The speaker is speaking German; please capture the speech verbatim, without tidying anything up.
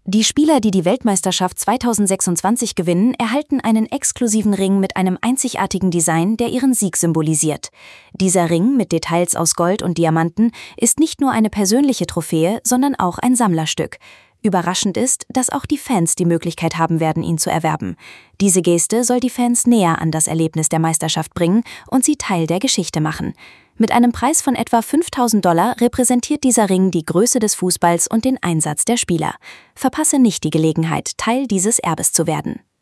Die Spieler, die die Weltmeisterschaft zweitausendsechsundzwanzig gewinnen, erhalten einen exklusiven Ring mit einem einzigartigen Design, der ihren Sieg symbolisiert. Dieser Ring mit Details aus Gold und Diamanten ist nicht nur eine persönliche Trophäe, sondern auch ein Sammlerstück. Überraschend ist, dass auch die Fans die Möglichkeit haben werden, ihn zu erwerben. Diese Geste soll die Fans näher an das Erlebnis der Meisterschaft bringen und sie Teil der Geschichte machen. Mit einem Preis von etwa fünftausend Dollar repräsentiert dieser Ring die Größe des Fußballs und den Einsatz der Spieler. Verpasse nicht die Gelegenheit, Teil dieses Erbes zu werden.